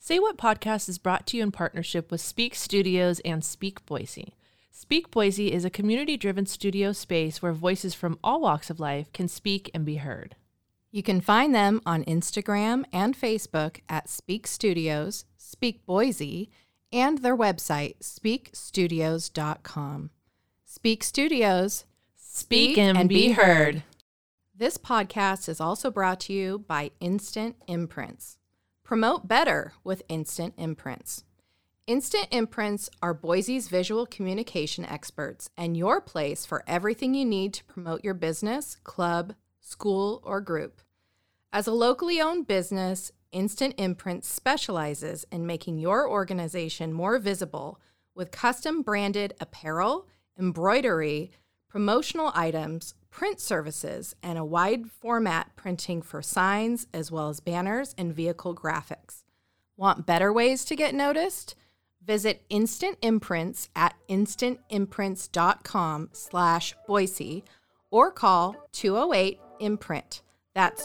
Say What Podcast is brought to you in partnership with Speak Studios and Speak Boise. Speak Boise is a community-driven studio space where voices from all walks of life can speak and be heard. You can find them on Instagram and Facebook at Speak Studios, Speak Boise, and their website, speakstudios.com. Speak Studios, Speak and be heard. This podcast is also brought to you by Instant Imprints. Promote better with Instant Imprints. Instant Imprints are Boise's visual communication experts and your place for everything you need to promote your business, club, school, or group. As a locally owned business, Instant Imprints specializes in making your organization more visible with custom branded apparel, embroidery, promotional items, print services, and a wide format printing for signs as well as banners and vehicle graphics. Want better ways to get noticed? Visit Instant Imprints at instantimprints.com/Boise or call 208-IMPRINT. That's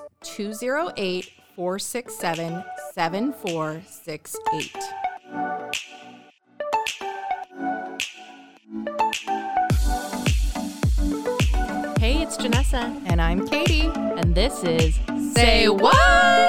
208-467-7468. Hey, it's Janessa, And I'm Katie. and this is Say What?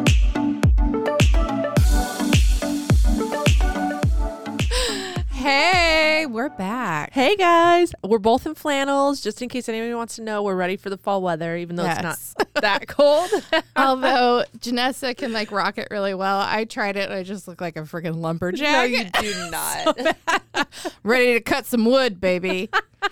Hey, we're back. Hey guys, we're both in flannels, just in case anybody wants to know. We're ready for the fall weather, even though it's not that cold. Although Janessa can rock it really well. I tried it and I just look like a freaking lumberjack. No, you do not. Ready to cut some wood, baby.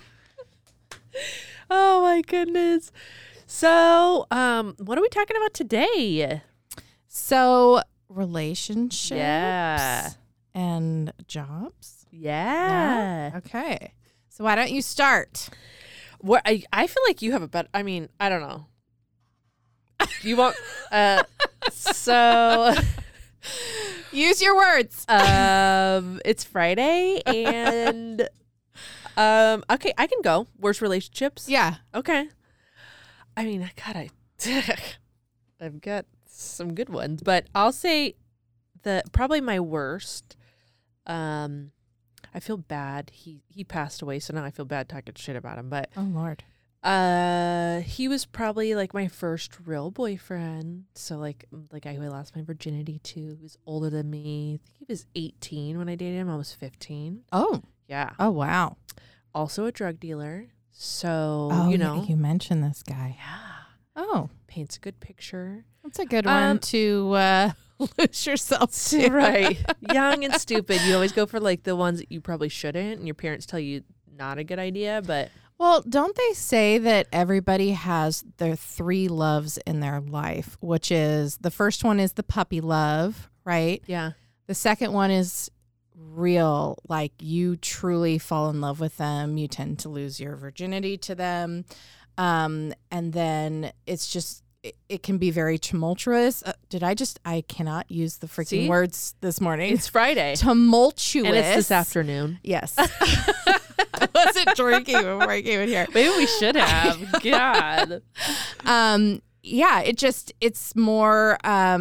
Oh my goodness. So, what are we talking about today? So, relationships and jobs? Yeah. Okay. So why don't you start? What I feel like you have a better, I mean, I don't know. You won't, so Use your words. it's Friday and, okay, I can go. Worst relationships? Yeah. Okay. I mean, I've got some good ones, but I'll say probably my worst, I feel bad. He passed away, so now I feel bad talking shit about him. But Oh Lord. he was probably my first real boyfriend. So the guy who I lost my virginity to. He was older than me. I think he was 18 when I dated him. I was 15. Oh. Yeah. Oh wow. Also a drug dealer. So you mentioned this guy. yeah, Oh, paints a good picture. that's a good one to lose yourself to. Right. Young and stupid. You always go for the ones that you probably shouldn't, and your parents tell you not a good idea, but Well, don't they say that everybody has their three loves in their life, which is the first one is the puppy love, right? yeah. The second one is real, you truly fall in love with them. You tend to lose your virginity to them. And then it's just, it can be very tumultuous. I cannot use the freaking See? words this morning. It's Friday. Tumultuous. And it's this afternoon. Yes. I wasn't drinking before I came in here. Maybe we should have. God. Yeah, it's more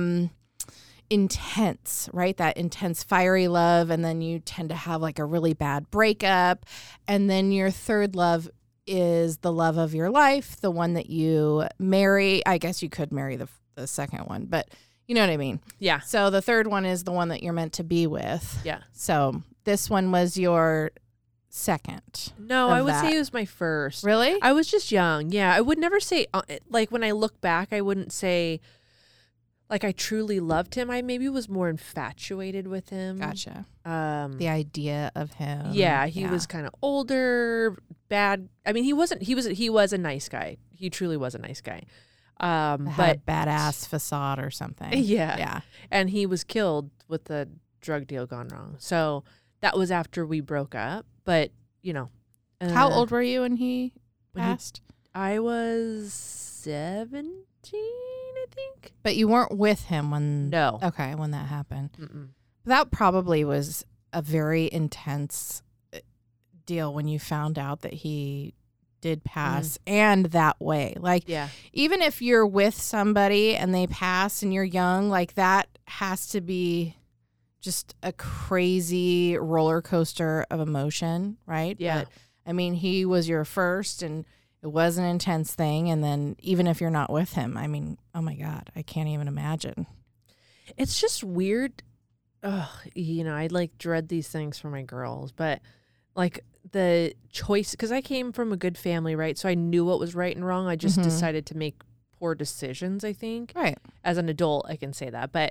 intense, right? That intense fiery love, and then you tend to have a really bad breakup, and then your third love is the love of your life, the one that you marry. I guess you could marry the second one, but you know what I mean. Yeah. So the third one is the one that you're meant to be with. Yeah. So this one was your second. No, of I would that. say it was my first. Really? I was just young. Yeah. I would never say, when I look back, I wouldn't say, I truly loved him. I maybe was more infatuated with him. Gotcha. The idea of him. Yeah, he was kind of older, bad. I mean, he was a nice guy. He truly was a nice guy. Had But a badass facade or something. Yeah. Yeah. And he was killed with the drug deal gone wrong. So that was after we broke up. But, How old were you when he when he- passed? I was 17, I think. But you weren't with him when No. Okay, when that happened. Mm-mm. That probably was a very intense deal when you found out that he did pass and that way. Yeah. Even if you're with somebody and they pass and you're young, that has to be just a crazy roller coaster of emotion, right? Yeah. But, I mean, he was your first, and it was an intense thing. And then even if you're not with him, I mean, oh my God, I can't even imagine. It's just weird. Ugh, I like dread these things for my girls, but like the choice, because I came from a good family, right? So I knew what was right and wrong. I just decided to make poor decisions, I think. Right. As an adult, I can say that. But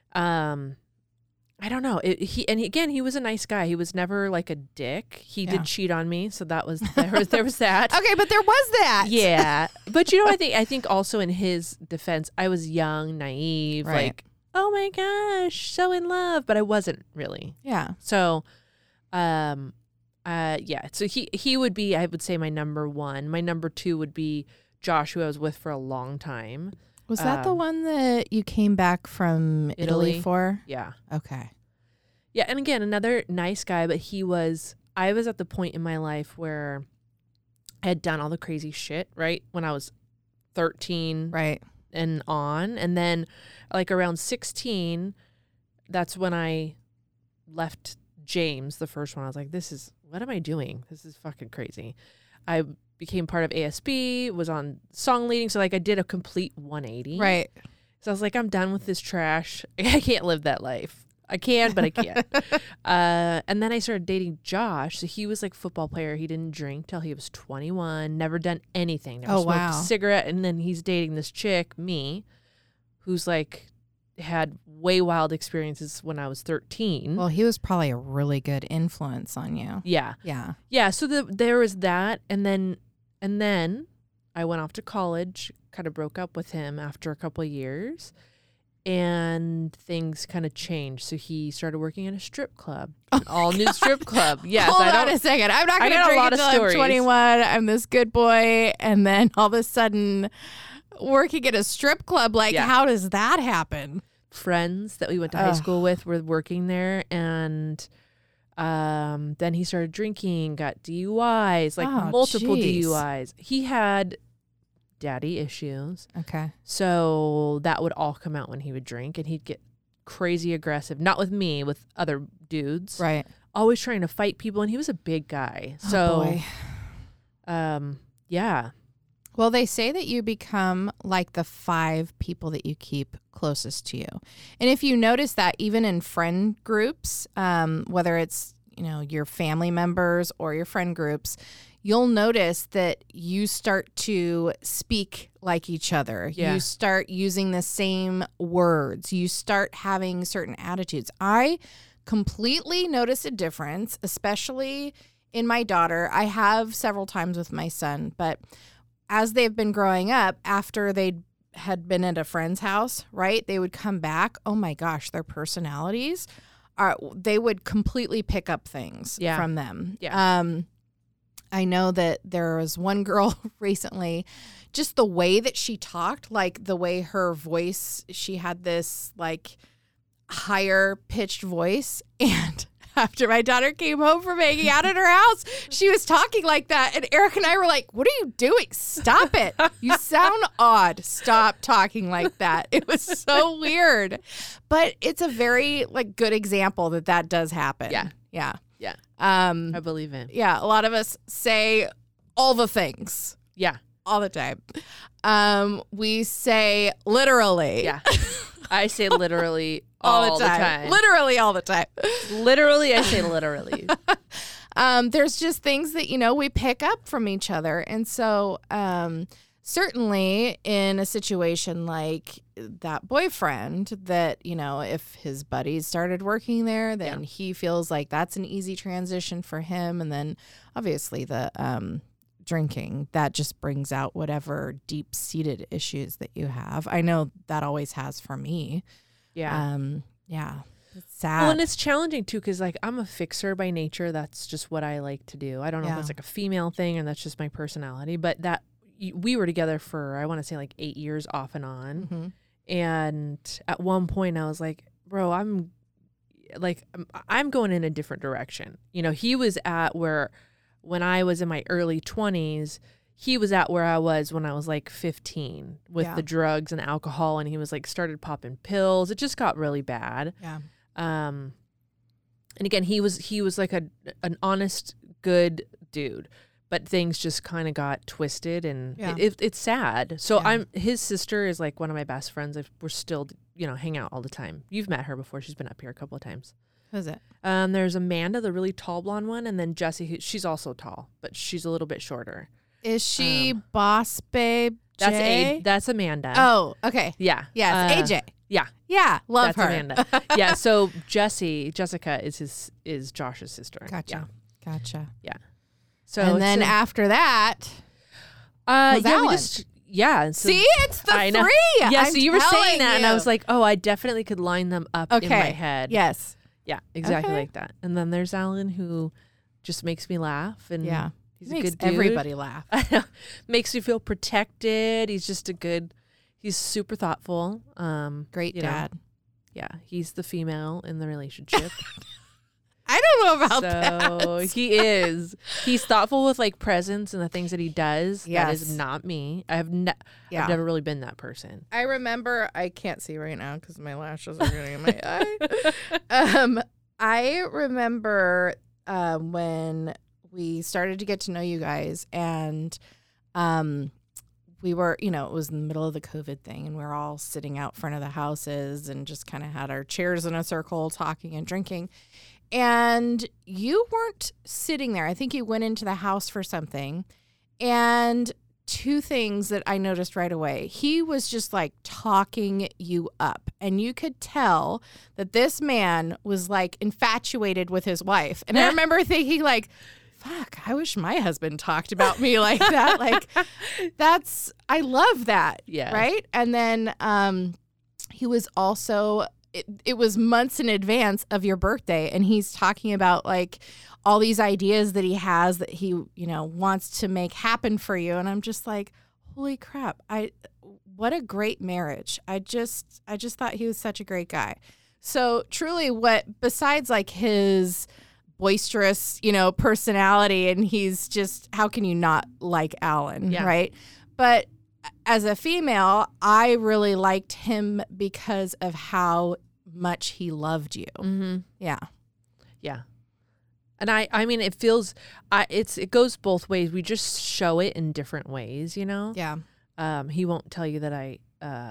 I don't know. He was a nice guy. He was never like a dick. He did cheat on me, so that was there was that. Okay, but there was that. Yeah. But I think also in his defense, I was young, naive, Right. like, oh my gosh, so in love, but I wasn't really. Yeah. So so he would be, I would say, my number one. My number two would be Josh, who I was with for a long time. Was that the one that you came back from Italy for? Yeah. Okay. Yeah, and again, another nice guy, but I was at the point in my life where I had done all the crazy shit, right? When I was 13 Right. and on. And then like around 16, that's when I left James, the first one. I was like, what am I doing? This is fucking crazy. I became part of ASB, was on song leading. So like I did a complete 180. Right. So I was like, I'm done with this trash. I can't live that life. I can, but I can't. And then I started dating Josh. So he was like a football player. He didn't drink till he was 21, never done anything. Never smoked a cigarette. And then he's dating this chick, me, who's like had way wild experiences when I was 13. Well, he was probably a really good influence on you. Yeah. Yeah. Yeah. So there was that. And then I went off to college, kind of broke up with him after a couple of years. And things kind of changed. So he started working in a strip club, an all new strip club. Yes, Hold on a second. I'm not going to drink until I'm 21. I'm this good boy, and then all of a sudden, working at a strip club. Like, how does that happen? Friends that we went to high school with were working there, and then he started drinking, got DUIs, like multiple DUIs. He had daddy issues. Okay. So that would all come out when he would drink, and he'd get crazy aggressive, not with me, with other dudes. Right. Always trying to fight people, and he was a big guy. Yeah. Well, they say that you become like the 5 people that you keep closest to you. And if you notice that even in friend groups, whether it's, your family members or your friend groups, you'll notice that you start to speak like each other. Yeah. You start using the same words. You start having certain attitudes. I completely notice a difference, especially in my daughter. I have several times with my son, but as they've been growing up, after they had been at a friend's house, right, they would come back. Oh my gosh, their personalities they would completely pick up things from them. Yeah. I know that there was one girl recently, just the way that she talked, like the way her voice, she had this like higher pitched voice. And after my daughter came home from hanging out at her house, she was talking like that. And Eric and I were like, what are you doing? Stop it. You sound odd. Stop talking like that. It was so weird. But it's a very like good example that does happen. Yeah. Yeah. Yeah. I believe it. Yeah. A lot of us say all the things. Yeah. All the time. We say literally. Yeah. I say literally all the time. Literally all the time. Literally, I say literally. There's just things that, we pick up from each other. And so certainly in a situation like that boyfriend that, if his buddies started working there, then he feels like that's an easy transition for him. And then obviously the drinking, that just brings out whatever deep-seated issues that you have. I know that always has for me. Yeah. Yeah. It's sad. Well, and it's challenging too, because like I'm a fixer by nature. That's just what I like to do. I don't know if that's like a female thing or that's just my personality, but we were together for, I want to say like 8 years off and on. Mm-hmm. And at one point I was like, bro, I'm going in a different direction. He was at where when I was in my early 20s, he was at where I was when I was like 15 with the drugs and alcohol, and he was like started popping pills. It just got really bad. Yeah. And again, he was like an honest, good dude, but things just kind of got twisted, and it's sad. So his sister is like one of my best friends. We're still, hang out all the time. You've met her before. She's been up here a couple of times. Who's it? There's Amanda, the really tall blonde one, and then Jessie, she's also tall, but she's a little bit shorter. Is she Boss Babe J? That's Amanda. Oh, okay. Yeah. Yes, AJ. Yeah. Yeah, love That's her. Amanda. Yeah, so Jessica is Josh's sister. Gotcha. Yeah. So and then after that, was Alan. So see, it's the three. Yeah, I'm so you were saying telling that, you. and I was like, oh, I definitely could line them up in my head. Yes. Yeah, exactly like that. And then there's Alan, who just makes me laugh, and he's makes a good dude. Everybody laugh. Makes me feel protected. He's just he's super thoughtful. Great dad. Yeah, he's the female in the relationship. I don't know about that. So he is. He's thoughtful with like presents and the things that he does. Yes. That is not me. I've never really been that person. I remember, I can't see right now because my lashes are getting in my eye. I remember when we started to get to know you guys, and we were, it was in the middle of the COVID thing, and we were all sitting out front of the houses and just kind of had our chairs in a circle talking and drinking. And you weren't sitting there. I think you went into the house for something. And two things that I noticed right away. He was just like talking you up. And you could tell that this man was like infatuated with his wife. And I remember thinking like, fuck, I wish my husband talked about me like that. Like, I love that. Yeah. Right? And then he was also... It was months in advance of your birthday, and he's talking about like all these ideas that he has that he, wants to make happen for you. And I'm just like, holy crap. What a great marriage. I just thought he was such a great guy. So truly besides like his boisterous, personality, and he's just, how can you not like Alan? Yeah. Right. But as a female, I really liked him because of how much he loved you. Mm-hmm. Yeah. Yeah. And I mean, it feels, it goes both ways. We just show it in different ways, Yeah. He won't tell you that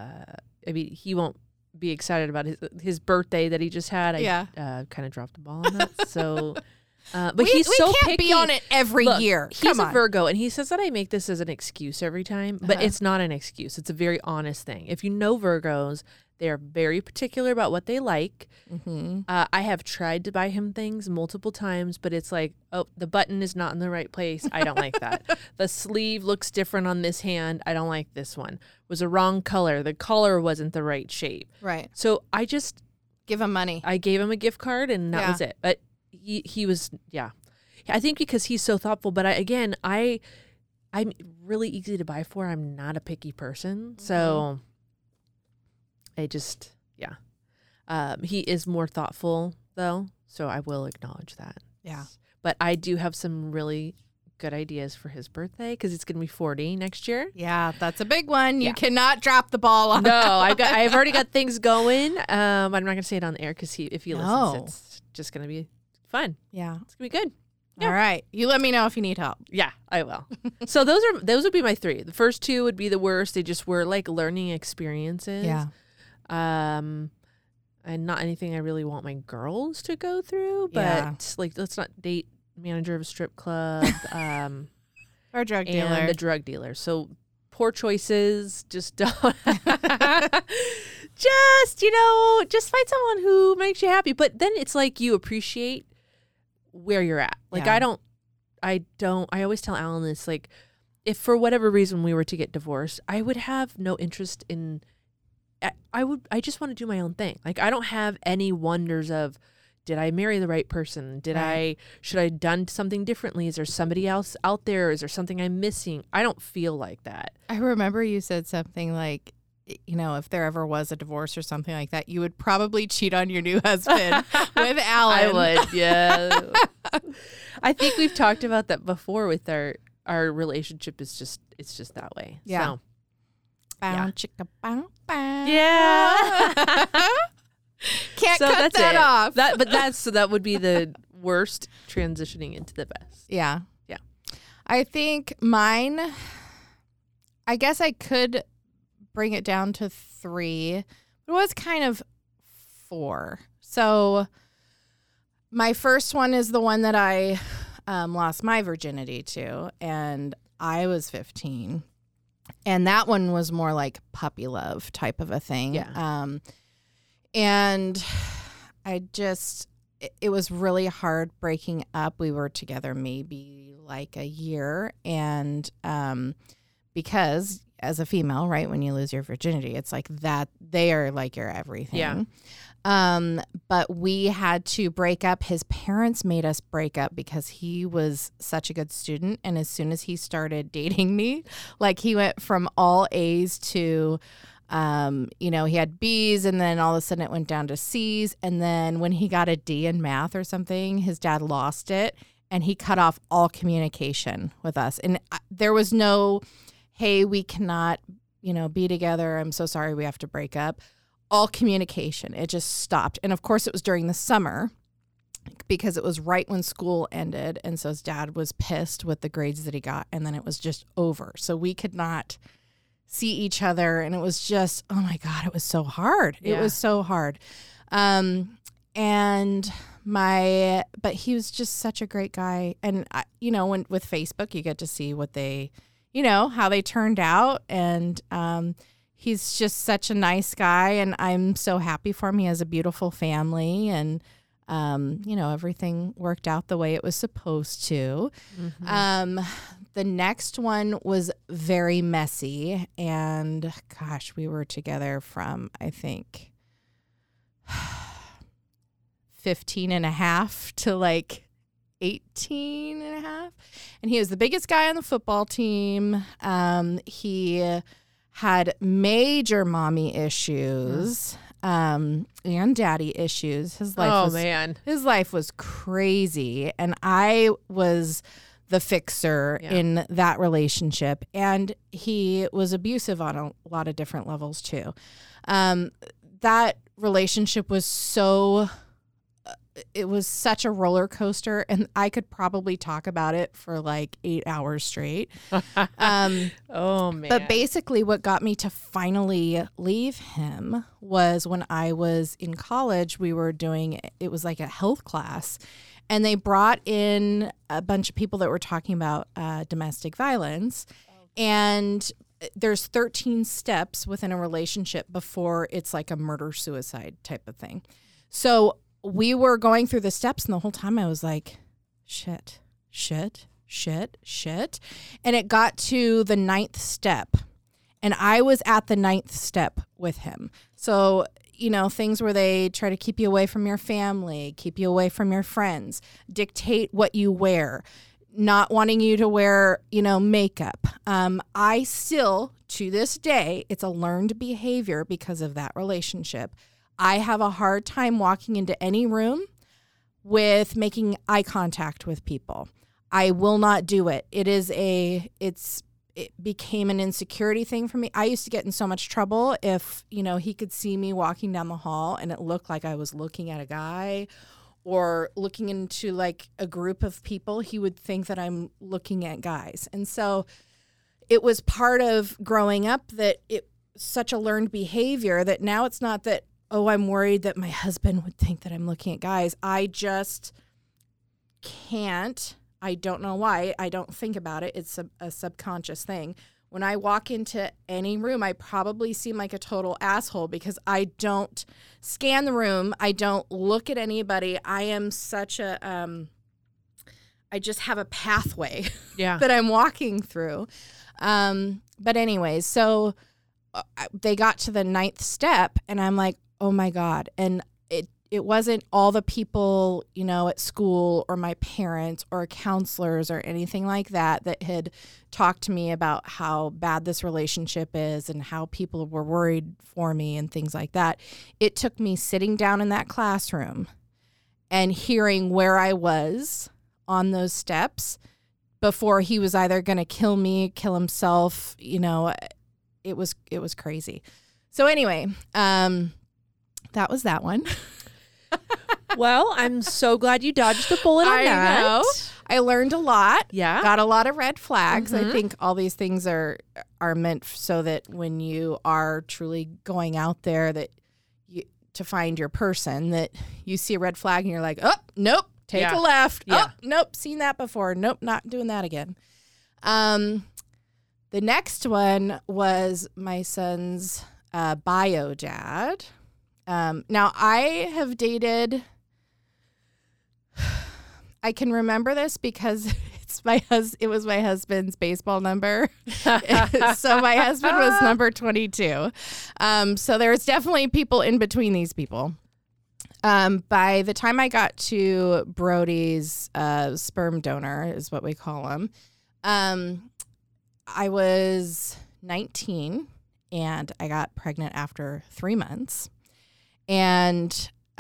he won't be excited about his birthday that he just had. I kind of dropped the ball on that. So, but he's so can't picky. Be on it every year. He's a Virgo, and he says that I make this as an excuse every time, but it's not an excuse. It's a very honest thing. If you know Virgos, they are very particular about what they like. Mm-hmm. I have tried to buy him things multiple times, but it's like, oh, the button is not in the right place. I don't like that. The sleeve looks different on this hand. I don't like this one. It was a wrong color. The collar wasn't the right shape. Right. So I just give him money. I gave him a gift card, and that was it. But he was, I think because he's so thoughtful. But I'm really easy to buy for. I'm not a picky person, so I just he is more thoughtful though, so I will acknowledge that. Yeah. But I do have some really good ideas for his birthday because it's gonna be 40 next year. Yeah, that's a big one. You cannot drop the ball on. No, I've already got things going. I'm not gonna say it on the air because if he listens, it's just gonna be fun. Yeah, it's gonna be good. Yeah. All right, you let me know if you need help. Yeah, I will. So those would be my three. The first two would be the worst. They just were like learning experiences. Yeah. And not anything I really want my girls to go through, but like, let's not date manager of a strip club, or drug dealer. And a drug dealer. So poor choices. Just don't. Just find someone who makes you happy. But then it's like you appreciate where you're at. Like I always tell Alan this, like, if for whatever reason we were to get divorced, I would have no interest in, I just want to do my own thing. Like, I don't have any wonders of, did I marry the right person? Should I have done something differently? Is there somebody else out there? Is there something I'm missing? I don't feel like that. I remember you said something like, if there ever was a divorce or something like that, you would probably cheat on your new husband with Alan. I would, yeah. I think we've talked about that before with our relationship it's just that way. Yeah. So, bow, chicka, bow, bow. Yeah. Can't cut that off. That would be the worst transitioning into the best. Yeah. Yeah. I think mine, I guess I could bring it down to 3. It was kind of 4. So my first one is the one that I lost my virginity to, and I was 15. And that one was more like puppy love type of a thing. Yeah. And it was really hard breaking up. We were together maybe like a year. And because as a female, right, when you lose your virginity, it's like that they are like your everything. Yeah. But we had to break up. His parents made us break up because he was such a good student. And as soon as he started dating me, like he went from all A's to, he had B's, and then all of a sudden it went down to C's. And then when he got a D in math or something, his dad lost it and he cut off all communication with us. And there was no, hey, we cannot, be together. I'm so sorry. We have to break up. All communication. It just stopped. And of course it was during the summer because it was right when school ended. And so his dad was pissed with the grades that he got. And then it was just over. So we could not see each other. And it was just, oh my God, it was so hard. Yeah. It was so hard. But he was just such a great guy. And when with Facebook, you get to see what they, how they turned out. And, he's just such a nice guy, and I'm so happy for him. He has a beautiful family, and, everything worked out the way it was supposed to. Mm-hmm. The next one was very messy, and gosh, we were together from, I think, 15 and a half to like 18 and a half. And he was the biggest guy on the football team. He had major mommy issues, and daddy issues. His life was crazy. And I was the fixer in that relationship. And he was abusive on a lot of different levels too. That relationship was it was such a roller coaster, and I could probably talk about it for like 8 hours straight. Oh man. But basically what got me to finally leave him was when I was in college, it was like a health class, and they brought in a bunch of people that were talking about domestic violence. And there's 13 steps within a relationship before it's like a murder-suicide type of thing. So we were going through the steps, and the whole time I was like, shit. And it got to the 9th step, and I was at the 9th step with him. So, things where they try to keep you away from your family, keep you away from your friends, dictate what you wear, not wanting you to wear, makeup. I still, to this day, it's a learned behavior because of that relationship. I have a hard time walking into any room with making eye contact with people. I will not do it. It became an insecurity thing for me. I used to get in so much trouble if, he could see me walking down the hall and it looked like I was looking at a guy or looking into like a group of people. He would think that I'm looking at guys. And so it was part of growing up that it such a learned behavior that now it's not that, oh, I'm worried that my husband would think that I'm looking at guys. I just can't. I don't know why. I don't think about it. It's a subconscious thing. When I walk into any room, I probably seem like a total asshole because I don't scan the room. I don't look at anybody. I am such a, I just have a pathway that I'm walking through. But anyways, so they got to the 9th step, and I'm like, oh my God. And it wasn't all the people, at school or my parents or counselors or anything like that had talked to me about how bad this relationship is and how people were worried for me and things like that. It took me sitting down in that classroom and hearing where I was on those steps before he was either going to kill me, kill himself. It was crazy. So anyway, the that was that one. Well, I'm so glad you dodged a bullet on that. I know. I learned a lot. Yeah. Got a lot of red flags. I think all these things are meant so that when you are truly going out there to find your person, that you see a red flag and you're like, oh, nope, take a left. Yeah. Oh, nope, seen that before. Nope, not doing that again. The next one was my son's bio dad. Now, I have dated... I can remember this because it was my husband's baseball number. So my husband was number 22. So there's definitely people in between these people. By the time I got to Brody's sperm donor, is what we call him, I was 19 and I got pregnant after 3 months. And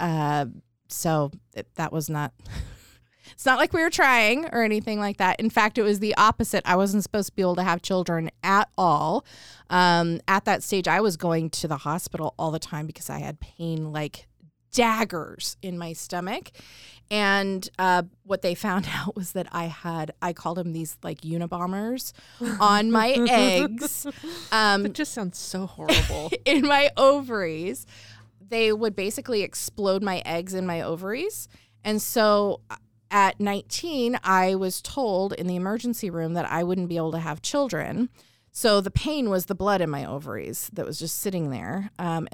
so that was not... It's not like we were trying or anything like that. In fact, it was the opposite. I wasn't supposed to be able to have children at all. At that stage, I was going to the hospital all the time because I had pain like daggers in my stomach. And what they found out was that I called them these like Unabombers on my eggs. It just sounds so horrible. In my ovaries. They would basically explode my eggs in my ovaries. And so... At 19, I was told in the emergency room that I wouldn't be able to have children. So the pain was the blood in my ovaries that was just sitting there.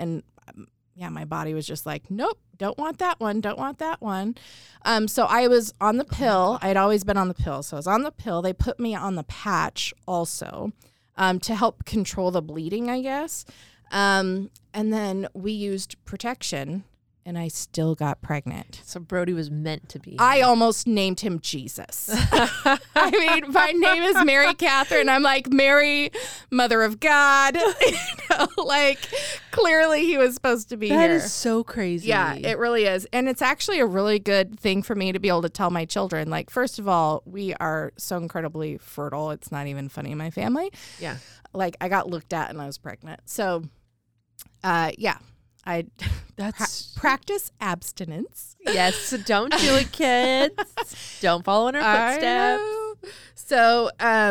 My body was just like, nope, don't want that one, don't want that one. So I was on the pill. I had always been on the pill. So I was on the pill. They put me on the patch also to help control the bleeding, I guess. And then we used protection. And I still got pregnant. So Brody was meant to be. I almost named him Jesus. I mean, my name is Mary Catherine. I'm like, Mary, Mother of God. Like, clearly he was supposed to be here. That is so crazy. Yeah, it really is. And it's actually a really good thing for me to be able to tell my children. Like, first of all, we are so incredibly fertile. It's not even funny in my family. Yeah. Like, I got looked at and I was pregnant. So, yeah. That's practice abstinence. Yes, don't do it, kids. Don't follow in our footsteps. So,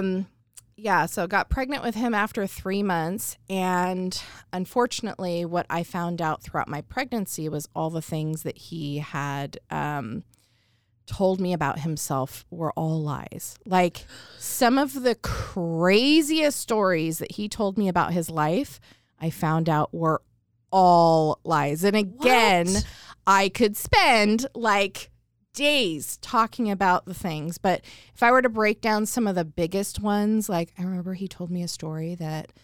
so got pregnant with him after 3 months. And unfortunately, what I found out throughout my pregnancy was all the things that he had told me about himself were all lies. Like some of the craziest stories that he told me about his life, I found out were all lies. And again, what? I could spend like days talking about the things. But if I were to break down some of the biggest ones, like I remember he told me a story that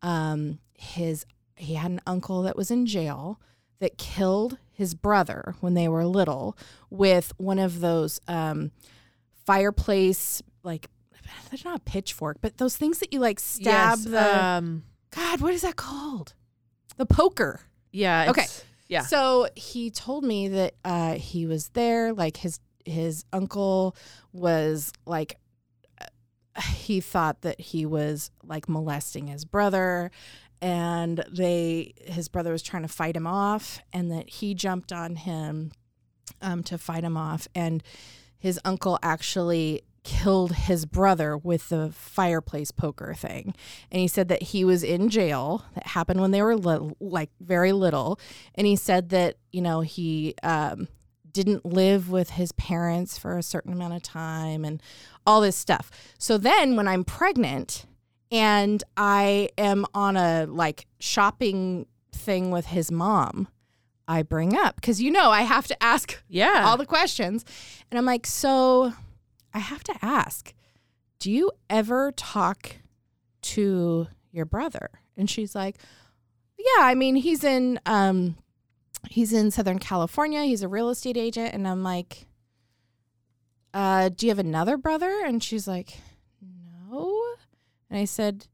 he had an uncle that was in jail that killed his brother when they were little with one of those fireplace, like, they're not a pitchfork, but those things that you like stab God, what is that called? The poker. Yeah. Okay. Yeah. So he told me that he was there, like his uncle was like, he thought that he was like molesting his brother, and his brother was trying to fight him off, and that he jumped on him to fight him off, and his uncle actually killed his brother with the fireplace poker thing. And he said that he was in jail. That happened when they were little, like very little. And he said that, he didn't live with his parents for a certain amount of time and all this stuff. So then when I'm pregnant and I am on a like shopping thing with his mom, I bring up, because I have to ask all the questions. And I'm like, so I have to ask, do you ever talk to your brother? And she's like, yeah, I mean, he's in Southern California. He's a real estate agent. And I'm like, do you have another brother? And she's like, no. And I said,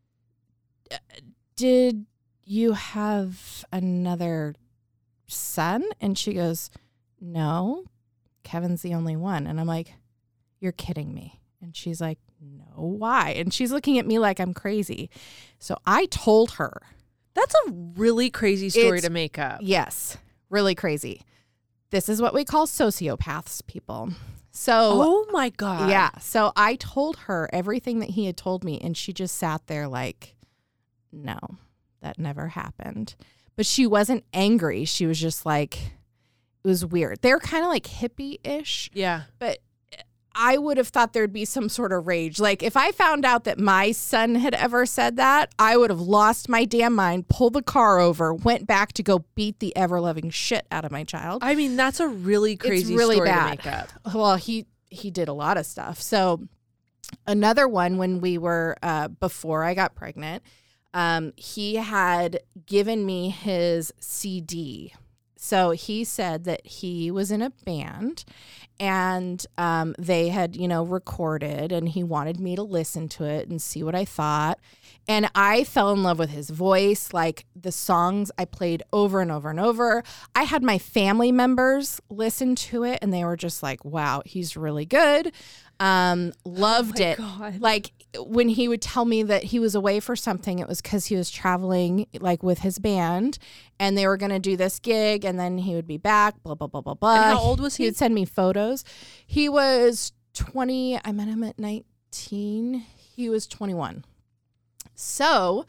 did you have another son? And she goes, no, Kevin's the only one. And I'm like, you're kidding me. And she's like, no, why? And she's looking at me like I'm crazy. So I told her. That's a really crazy story to make up. Yes. really crazy. This is what we call sociopaths, people. So, oh my God. yeah. So I told her everything that he had told me, and she just sat there like, no, that never happened. But she wasn't angry. She was just like, it was weird. They're kind of like hippie-ish. Yeah. But I would have thought there'd be some sort of rage. Like if I found out that my son had ever said that, I would have lost my damn mind, pulled the car over, went back to go beat the ever-loving shit out of my child. I mean, that's a really crazy It's really story bad. to make up. Well, he did a lot of stuff. So another one when we were, before I got pregnant, he had given me his CD. So he said that he was in a band and they had, recorded, and he wanted me to listen to it and see what I thought. And I fell in love with his voice, like the songs I played over and over and over. I had my family members listen to it and they were just like, wow, he's really good. Loved it. God. Like when he would tell me that he was away for something, it was because he was traveling like with his band and they were going to do this gig and then he would be back, blah, blah, blah, blah, blah. And how old was he? He would send me photos. He was 20. I met him at 19. He was 21. So,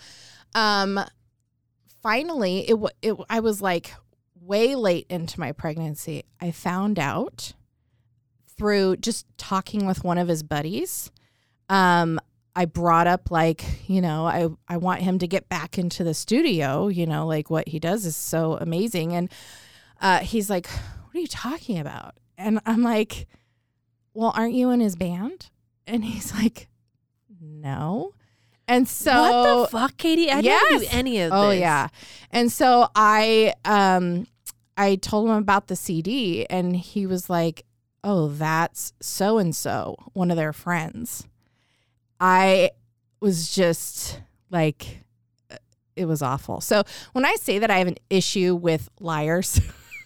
finally, I was like way late into my pregnancy. I found out through just talking with one of his buddies. I brought up like, I want him to get back into the studio, like what he does is so amazing. And he's like, what are you talking about? And I'm like, well, aren't you in his band? And he's like, no. And so what the fuck, Katie? I didn't do any of this. Oh yeah. And so I told him about the CD and he was like, oh, that's so-and-so, one of their friends. I was just like, it was awful. So when I say that I have an issue with liars,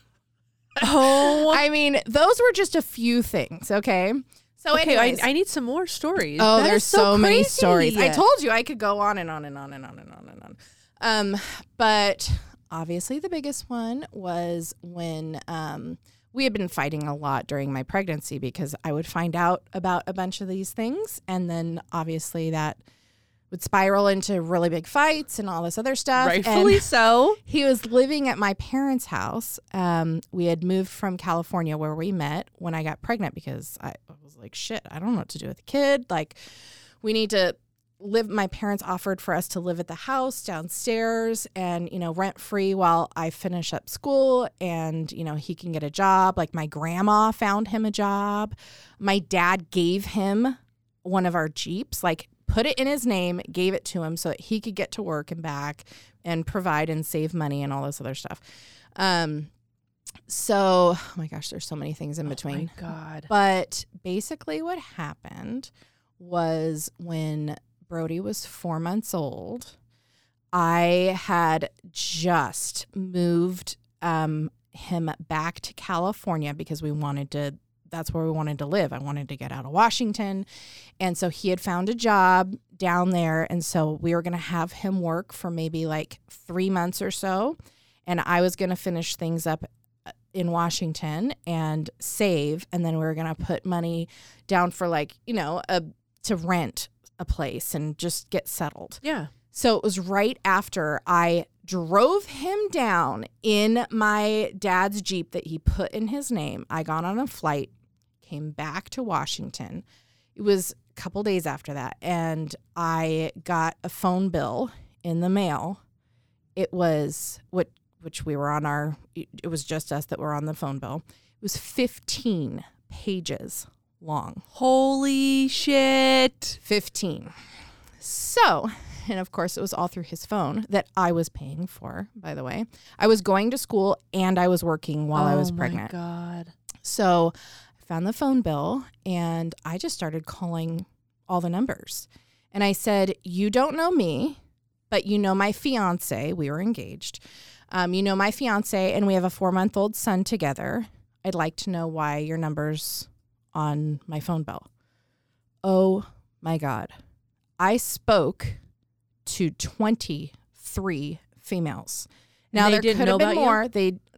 I mean, those were just a few things. Okay. So okay, anyways, I need some more stories. oh, That there's is so many crazy. stories. I told you I could go on and on and on and on and on and on. But obviously the biggest one was when we had been fighting a lot during my pregnancy because I would find out about a bunch of these things. And then obviously that would spiral into really big fights and all this other stuff. Rightfully and so. He was living at my parents' house. We had moved from California where we met when I got pregnant because I was like, shit, I don't know what to do with a kid. Like, we need to live. My parents offered for us to live at the house downstairs and, rent free while I finish up school and, he can get a job. Like, my grandma found him a job. My dad gave him one of our Jeeps, like, put it in his name, gave it to him so that he could get to work and back and provide and save money and all this other stuff. So, oh my gosh, there's so many things in between. Oh my God. But basically what happened was when Brody was 4 months old, I had just moved him back to California because that's where we wanted to live. I wanted to get out of Washington. And so he had found a job down there. And so we were going to have him work for maybe like 3 months or so. And I was going to finish things up in Washington and save. And then we were going to put money down for like, to rent a place and just get settled. Yeah. So it was right after I drove him down in my dad's Jeep that he put in his name. I got on a flight, came back to Washington. It was a couple days after that, and I got a phone bill in the mail. It was which we were on it was just us that were on the phone bill. It was 15 pages long. Holy shit. 15. So, and of course it was all through his phone that I was paying for, by the way. I was going to school and I was working while I was pregnant. Oh my God. So I found the phone bill and I just started calling all the numbers. And I said, you don't know me, but you know my fiance. We were engaged. You know my fiance and we have a 4-month-old son together. I'd like to know why your number's on my phone bill. Oh my God. I spoke to 23 females. Now, They there didn't could know have been about more.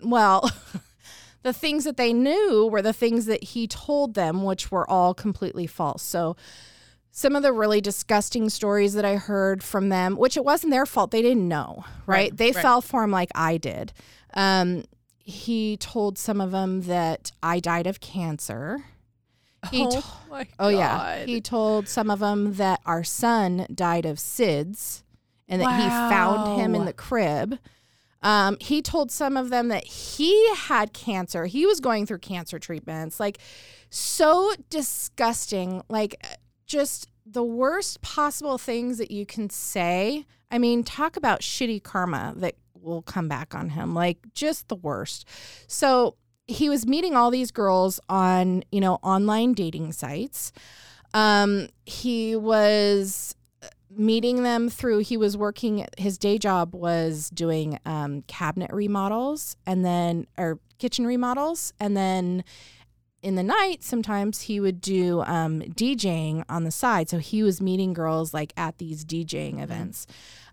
well, the things that they knew were the things that he told them, which were all completely false. So some of the really disgusting stories that I heard from them, which it wasn't their fault. They didn't know, right? They fell for him like I did. He told some of them that I died of cancer. My God. He told some of them that our son died of SIDS and that he found him in the crib. He told some of them that he had cancer. He was going through cancer treatments. Like, so disgusting. Like, just the worst possible things that you can say. I mean, talk about shitty karma that will come back on him. Like, just the worst. So he was meeting all these girls on, online dating sites. He was meeting them through, he was working, his day job was doing cabinet remodels or kitchen remodels. And then in the night, sometimes he would do DJing on the side. So he was meeting girls like at these DJing events.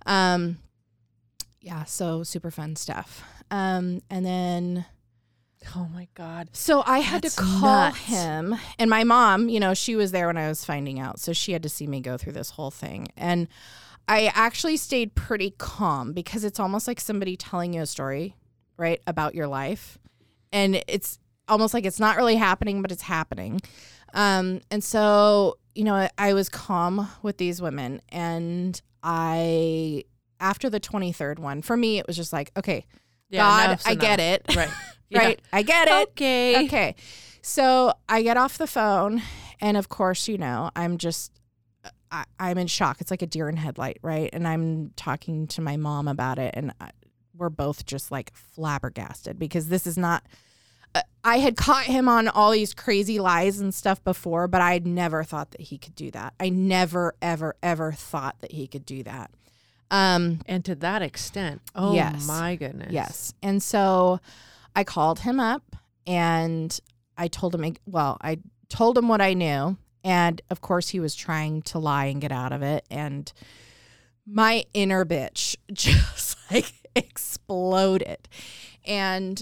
So super fun stuff. And then... Oh my God. So I had to call him, and my mom, she was there when I was finding out. So she had to see me go through this whole thing. And I actually stayed pretty calm because it's almost like somebody telling you a story, right, about your life. And it's almost like it's not really happening, but it's happening. And so, I was calm with these women. And after the 23rd one, for me, it was just like, okay, God, I get it. Right. Right. I get it. Okay. So I get off the phone, and of course, I'm in shock. It's like a deer in headlight, right? And I'm talking to my mom about it, and we're both just like flabbergasted because this is not, I had caught him on all these crazy lies and stuff before, but I never thought that he could do that. I never, ever, ever thought that he could do that. And to that extent. Oh, yes. My goodness. Yes. And so I called him up and I told him what I knew. And of course he was trying to lie and get out of it. And my inner bitch just like exploded. And,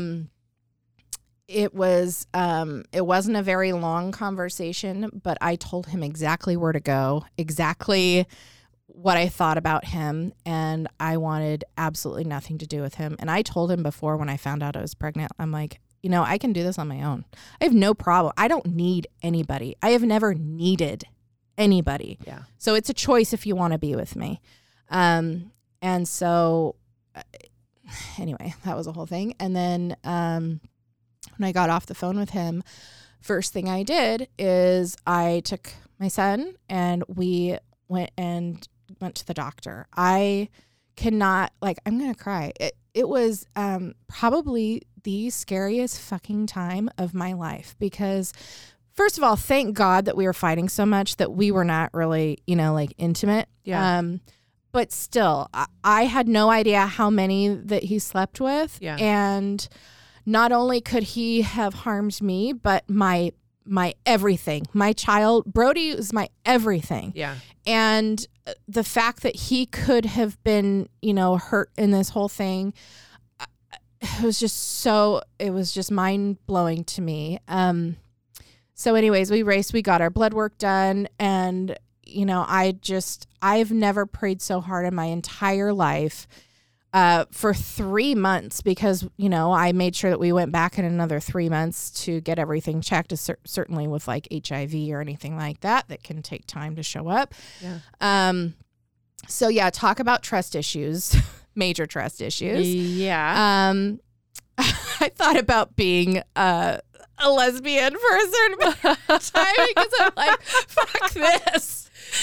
it wasn't a very long conversation, but I told him exactly where to go, exactly what I thought about him, and I wanted absolutely nothing to do with him. And I told him before when I found out I was pregnant, I'm like, I can do this on my own. I have no problem. I don't need anybody. I have never needed anybody. Yeah. So it's a choice if you want to be with me. And so anyway, that was a whole thing. And then when I got off the phone with him, first thing I did is I took my son and we went to the doctor. I cannot, I'm going to cry. It was probably the scariest fucking time of my life because, first of all, thank God that we were fighting so much that we were not really, intimate. Yeah. But still, I had no idea how many that he slept with. Yeah. And not only could he have harmed me, but my everything. My child, Brody, was my everything. Yeah. And the fact that he could have been, hurt in this whole thing, it was just mind blowing to me. So anyways, we got our blood work done, and, I've never prayed so hard in my entire life for 3 months because, I made sure that we went back in another 3 months to get everything checked, certainly with HIV or anything like that can take time to show up. Yeah. So yeah, talk about trust issues, major trust issues. Yeah. I thought about being a lesbian for a certain amount of time because I'm like, fuck this.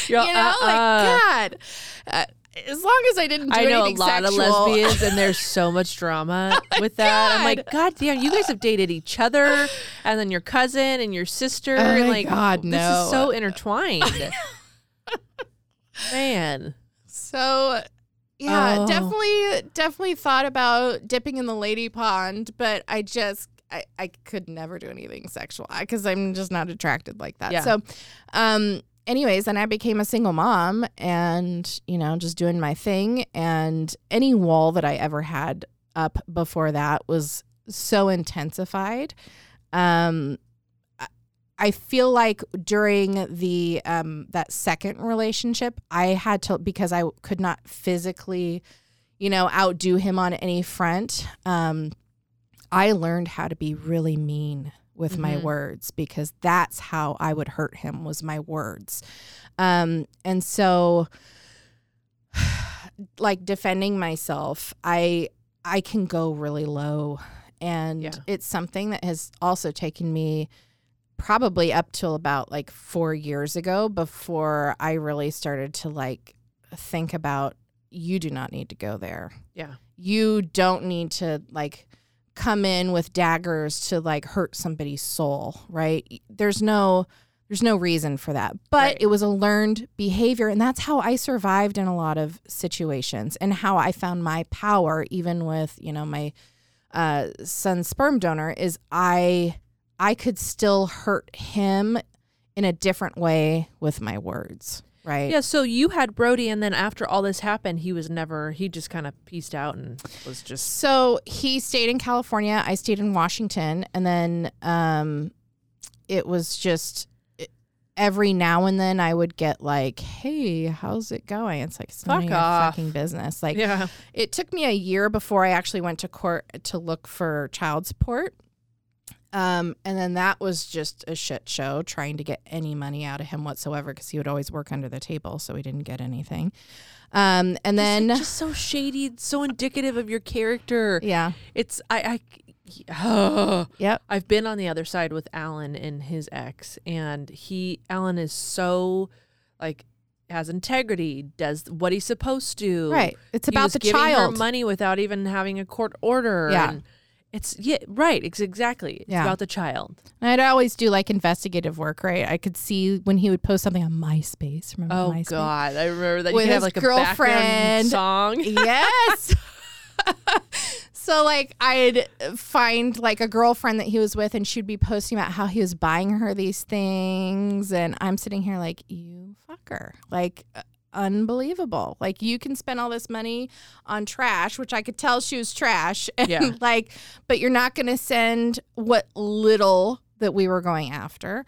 God. As long as I didn't do anything sexual. I know a lot of lesbians, and there's so much drama with that. God. I'm like, God damn, you guys have dated each other, and then your cousin and your sister. Oh my God, this no. is so intertwined. Man. So, yeah, definitely thought about dipping in the lady pond, but I could never do anything sexual because I'm just not attracted like that. Yeah. So, anyways, then I became a single mom and, just doing my thing. And any wall that I ever had, up before that was so intensified. I feel like during the that second relationship, I had to, because I could not physically, outdo him on any front. I learned how to be really mean with my words, because that's how I would hurt him, was my words. And so, like, defending myself, I can go really low, and it's something that has also taken me probably up till about like 4 years ago before I really started to like think about, you do not need to go there. Yeah. You don't need to like come in with daggers to like hurt somebody's soul, right? There's no reason for that. But it was a learned behavior, and that's how I survived in a lot of situations, and how I found my power even with, my son's sperm donor, is I could still hurt him in a different way with my words, right? Yeah, so you had Brody, and then after all this happened, he just kind of peaced out and was just... So he stayed in California, I stayed in Washington, and then it was just every now and then I would get like, hey, how's it going? It's like, it's none of your fucking business. Like, it took me a year before I actually went to court to look for child support. And then that was just a shit show, trying to get any money out of him whatsoever, because he would always work under the table, so we didn't get anything. And then just so shady, so indicative of your character. Yeah, it's yep. I've been on the other side with Alan and his ex, and Alan is so like has integrity, does what he's supposed to. Right. It's about the giving child. her money without even having a court order. Yeah. And it's right. It's exactly. It's about the child. And I'd always do like investigative work, right? I could see when he would post something on MySpace. Remember MySpace? Oh God, I remember that. With you could have his like girlfriend. a background song. Yes. So like I'd find like a girlfriend that he was with, and she'd be posting about how he was buying her these things, and I'm sitting here like, you fucker, like unbelievable. Like, you can spend all this money on trash, which I could tell she was trash, and like, but you're not going to send what little that we were going after.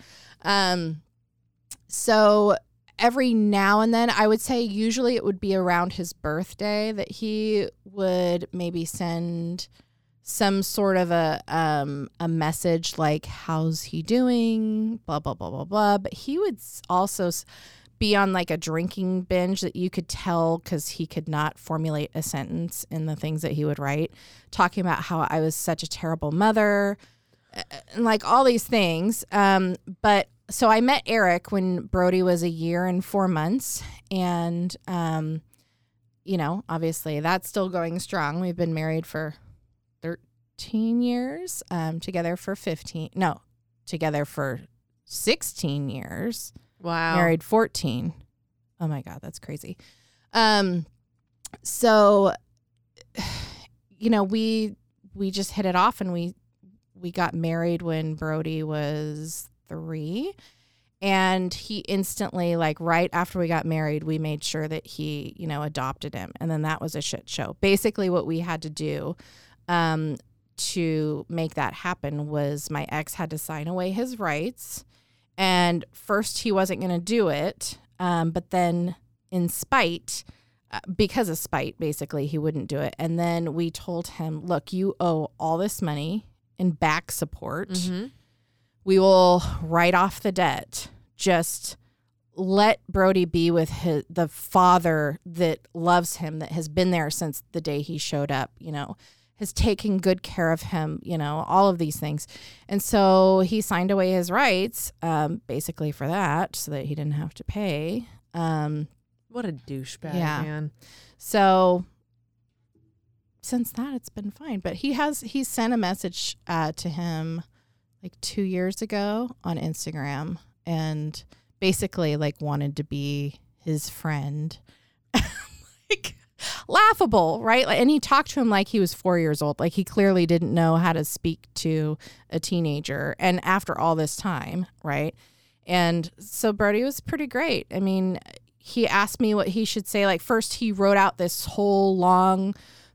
So every now and then, I would say usually it would be around his birthday that he would maybe send some sort of a message like, how's he doing, blah, blah, blah, blah, blah. But he would also be on like a drinking binge that you could tell, because he could not formulate a sentence in the things that he would write, talking about how I was such a terrible mother and like all these things. But so I met Eric when Brody was 1 year and 4 months, and obviously that's still going strong. We've been married for 13 years, together for 16 years. Wow. Married 14. Oh my God, that's crazy. So we just hit it off, and we got married when Brody was 3, and he instantly, like right after we got married, we made sure that he, adopted him. And then that was a shit show. Basically what we had to do to make that happen was my ex had to sign away his rights. And first he wasn't going to do it. But then in spite, because of spite, basically, he wouldn't do it. And then we told him, look, you owe all this money in back support. Mm-hmm. We will write off the debt. Just let Brody be with the father that loves him, that has been there since the day he showed up, has taken good care of him, all of these things. And so he signed away his rights, basically for that, so that he didn't have to pay. What a douchebag, man. So since that, it's been fine. But he sent a message to him like 2 years ago on Instagram, and basically like wanted to be his friend. Like, laughable, right? And he talked to him like he was 4 years old. Like, he clearly didn't know how to speak to a teenager. And after all this time, right? And so Brody was pretty great. I mean, he asked me what he should say. Like, first he wrote out this whole long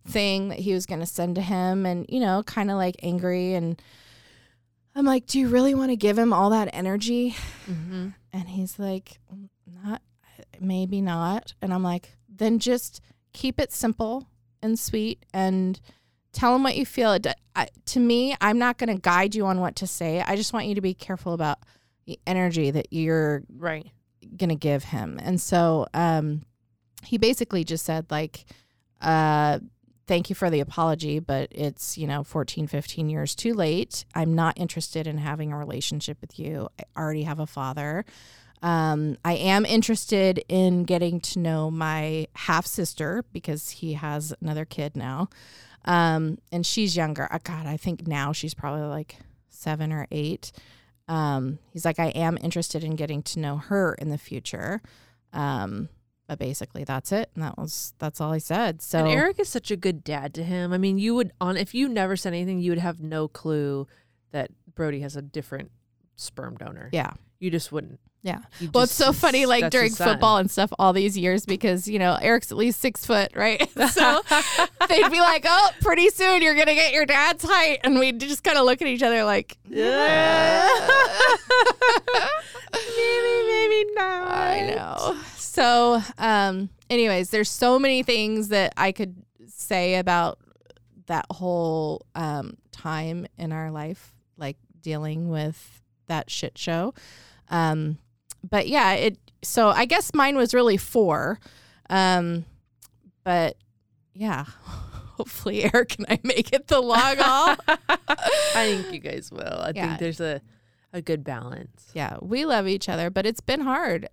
thing that he was going to send to him, and, you know, kind of like angry. And I'm like, do you really want to give him all that energy? Mm-hmm. And he's like, maybe not. And I'm like, then just keep it simple and sweet and tell him what you feel. To me, I'm not going to guide you on what to say. I just want you to be careful about the energy that you're right going to give him. And so he basically just said, like, thank you for the apology, but it's, 14, 15 years too late. I'm not interested in having a relationship with you. I already have a father. I am interested in getting to know my half sister because he has another kid now. And she's younger. God, I think now she's probably like 7 or 8. He's like, I am interested in getting to know her in the future. But basically that's it. And that's all he said. So and Eric is such a good dad to him. I mean, if you never said anything, you would have no clue that Brody has a different sperm donor. yeah. You just wouldn't. Yeah. Well, it's so funny, like that's during his son. football and stuff all these years because, Eric's at least 6 foot, right? So they'd be like, oh, pretty soon you're going to get your dad's height. And we'd just kind of look at each other like, yeah. maybe not. I know. So anyways, there's so many things that I could say about that whole time in our life, like dealing with that shit show. But yeah, so I guess mine was really 4. But yeah, hopefully Eric and I make it the long haul. I think you guys will. I think there's a good balance. Yeah, we love each other, but it's been hard.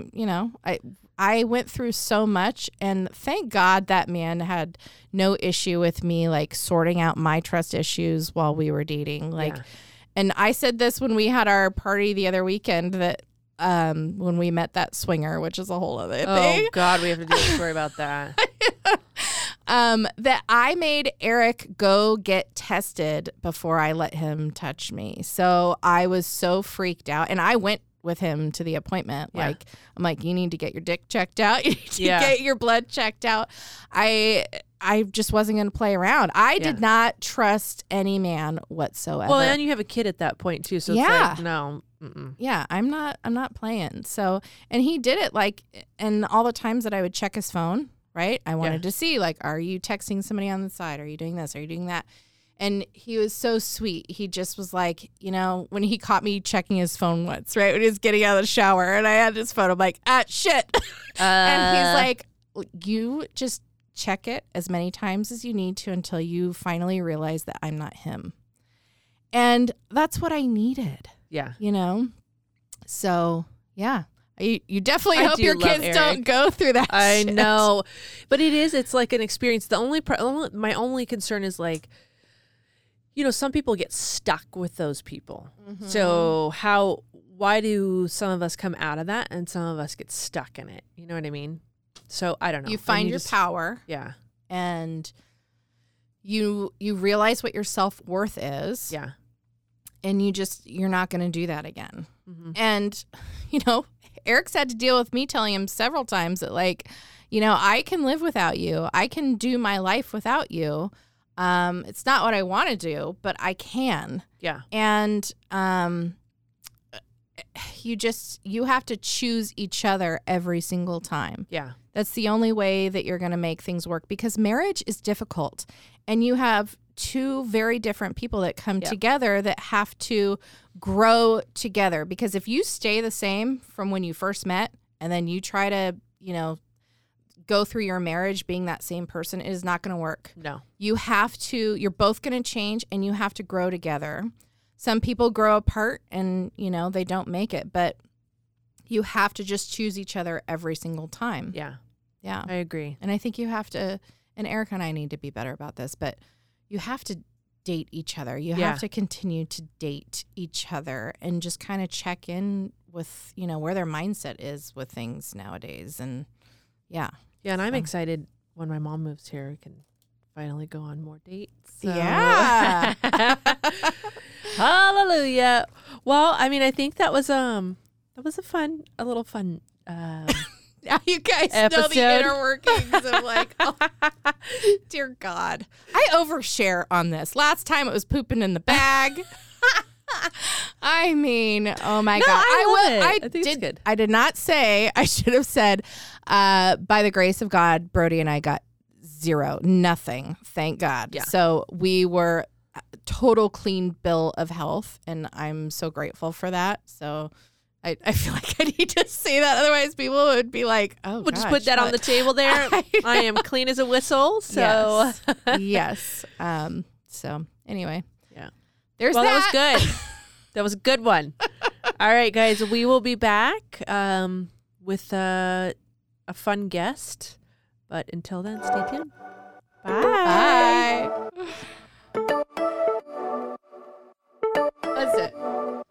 I went through so much, and thank God that man had no issue with me like sorting out my trust issues while we were dating. And I said this when we had our party the other weekend that when we met that swinger, which is a whole other thing. Oh God, we have to do a story about that. That I made Eric go get tested before I let him touch me. So I was so freaked out, and I went with him to the appointment. Yeah. Like, I'm like, you need to get your dick checked out. You need to get your blood checked out. I just wasn't going to play around. I did not trust any man whatsoever. Well, and you have a kid at that point too, so it's like, no. Mm-mm. Yeah, I'm not playing. So, and he did it like, and all the times that I would check his phone, right? I wanted to see, like, are you texting somebody on the side? Are you doing this? Are you doing that? And he was so sweet. He just was like, when he caught me checking his phone once, right? When he was getting out of the shower and I had his phone, I'm like, shit. And he's like, you just check it as many times as you need to until you finally realize that I'm not him. And that's what I needed. Yeah. So, yeah. You definitely hope your love kids Eric. don't go through that I shit. know. But it's like an experience. My only concern is like, some people get stuck with those people. Mm-hmm. So why do some of us come out of that and some of us get stuck in it? You know what I mean? So I don't know. You find your power. Yeah. And you realize what your self-worth is. Yeah. And you're not going to do that again. Mm-hmm. And, Eric's had to deal with me telling him several times that, like, I can live without you. I can do my life without you. It's not what I want to do, but I can. Yeah. And you have to choose each other every single time. Yeah. That's the only way that you're going to make things work, because marriage is difficult, and you have 2 very different people that come together that have to grow together. Because if you stay the same from when you first met and then you try to, go through your marriage being that same person, it is not going to work. No. You're both going to change, and you have to grow together. Some people grow apart and, they don't make it, but you have to just choose each other every single time. Yeah. Yeah. I agree. And I think you have to, and Erica and I need to be better about this, but you have to date each other. You have to continue to date each other and just kind of check in with, where their mindset is with things nowadays. And yeah. Yeah. And I'm excited when my mom moves here, we can finally go on more dates. So. Yeah. Hallelujah. Well, I mean, I think that was a little fun. Now you guys know the inner workings of like, oh, dear God. I overshare on this. Last time it was pooping in the bag. I mean, oh my God. I think it's good. I did not say, I should have said, by the grace of God, Brody and I got nothing. Thank God. Yeah. So we were total clean bill of health, and I'm so grateful for that. So I feel like I need to say that. Otherwise, people would be like, oh, we'll just put that on the table there. I am clean as a whistle. So, yes. So, anyway. Yeah. There's that. That was good. That was a good one. All right, guys. We will be back with a fun guest. But until then, stay tuned. Bye. Bye. That's it.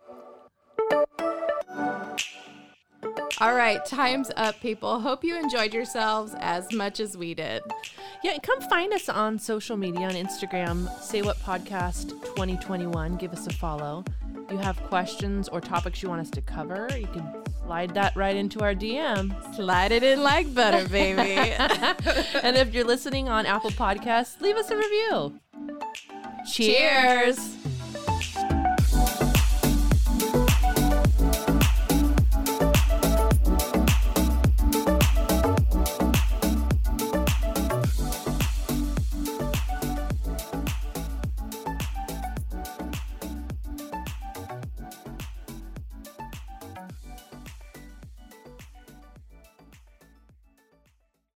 All right, time's up, people. Hope you enjoyed yourselves as much as we did. Yeah, and come find us on social media, on Instagram, Say What Podcast 2021. Give us a follow. If you have questions or topics you want us to cover, you can slide that right into our DM. Slide it in like butter, baby. And if you're listening on Apple Podcasts, leave us a review. Cheers.